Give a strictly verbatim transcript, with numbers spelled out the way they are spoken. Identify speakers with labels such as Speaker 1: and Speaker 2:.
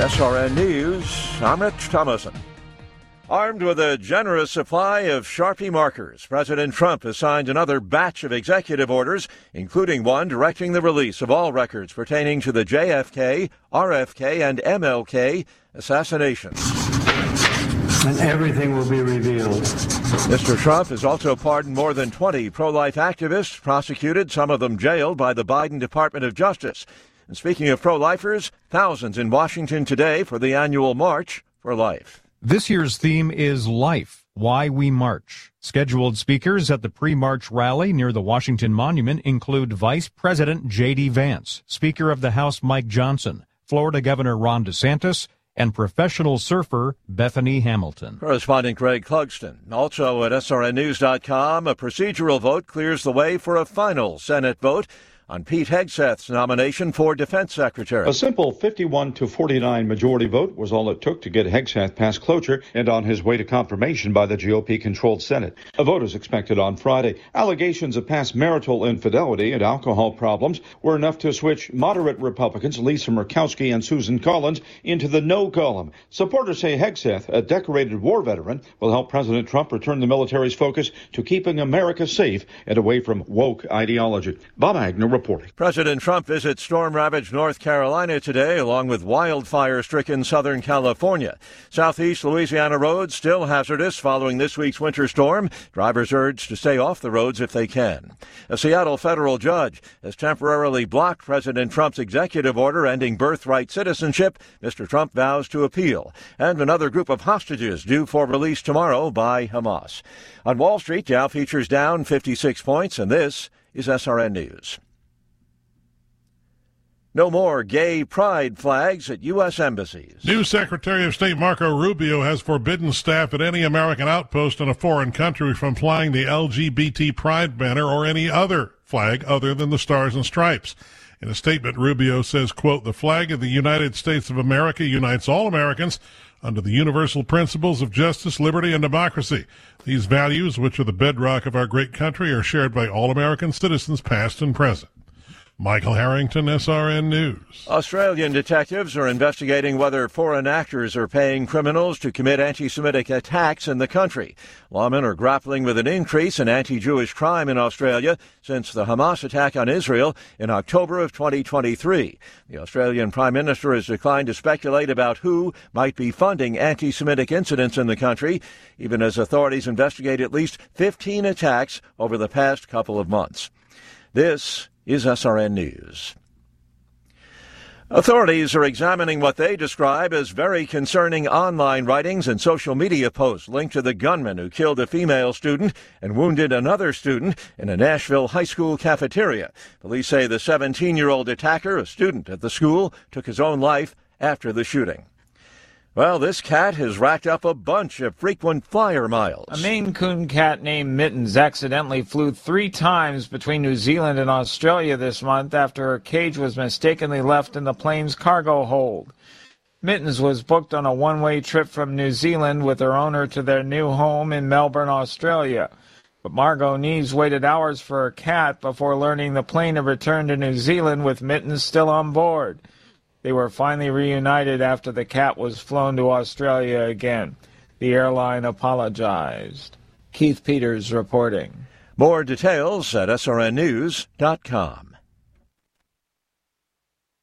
Speaker 1: S R N News, I'm Rich Thomason. Armed with a generous supply of Sharpie markers, President Trump has signed another batch of executive orders, including one directing the release of all records pertaining to the J F K, R F K, and M L K assassinations.
Speaker 2: And everything will be revealed.
Speaker 1: Mister Trump has also pardoned more than twenty pro-life activists, prosecuted, some of them jailed by the Biden Department of Justice. And speaking of pro-lifers, thousands in Washington today for the annual March for Life.
Speaker 3: This year's theme is Life, Why We March. Scheduled speakers at the pre-march rally near the Washington Monument include Vice President J D. Vance, Speaker of the House Mike Johnson, Florida Governor Ron DeSantis, and professional surfer Bethany Hamilton.
Speaker 1: Correspondent Greg Clugston. Also at S R N news dot com, a procedural vote clears the way for a final Senate vote on Pete Hegseth's nomination for Defense Secretary.
Speaker 4: A simple fifty-one to forty-nine majority vote was all it took to get Hegseth past cloture and on his way to confirmation by the G O P-controlled Senate. A vote is expected on Friday. Allegations of past marital infidelity and alcohol problems were enough to switch moderate Republicans Lisa Murkowski and Susan Collins into the no column. Supporters say Hegseth, a decorated war veteran, will help President Trump return the military's focus to keeping America safe and away from woke ideology. Bob Agnew reporting.
Speaker 1: President Trump visits storm-ravaged North Carolina today, along with wildfire-stricken Southern California. Southeast Louisiana roads still hazardous following this week's winter storm. Drivers urged to stay off the roads if they can. A Seattle federal judge has temporarily blocked President Trump's executive order ending birthright citizenship. Mister Trump vows to appeal. And another group of hostages due for release tomorrow by Hamas. On Wall Street, Dow futures down fifty-six points, and this is S R N News. No more gay pride flags at U S embassies.
Speaker 5: New Secretary of State Marco Rubio has forbidden staff at any American outpost in a foreign country from flying the L G B T pride banner or any other flag other than the Stars and Stripes. In a statement, Rubio says, quote, "The flag of the United States of America unites all Americans under the universal principles of justice, liberty, and democracy. These values, which are the bedrock of our great country, are shared by all American citizens, past and present." Michael Harrington, S R N News.
Speaker 1: Australian detectives are investigating whether foreign actors are paying criminals to commit anti-Semitic attacks in the country. Lawmen are grappling with an increase in anti-Jewish crime in Australia since the Hamas attack on Israel in October of twenty twenty-three. The Australian Prime Minister has declined to speculate about who might be funding anti-Semitic incidents in the country, even as authorities investigate at least fifteen attacks over the past couple of months. This is S R N News. Authorities are examining what they describe as very concerning online writings and social media posts linked to the gunman who killed a female student and wounded another student in a Nashville high school cafeteria. Police say the seventeen-year-old attacker, a student at the school, took his own life after the shooting. Well, this cat has racked up a bunch of frequent flyer miles.
Speaker 6: A Maine Coon cat named Mittens accidentally flew three times between New Zealand and Australia this month after her cage was mistakenly left in the plane's cargo hold. Mittens was booked on a one-way trip from New Zealand with her owner to their new home in Melbourne, Australia. But Margot Neves waited hours for her cat before learning the plane had returned to New Zealand with Mittens still on board. They were finally reunited after the cat was flown to Australia again. The airline apologized. Keith Peters reporting.
Speaker 1: More details at S R N news dot com.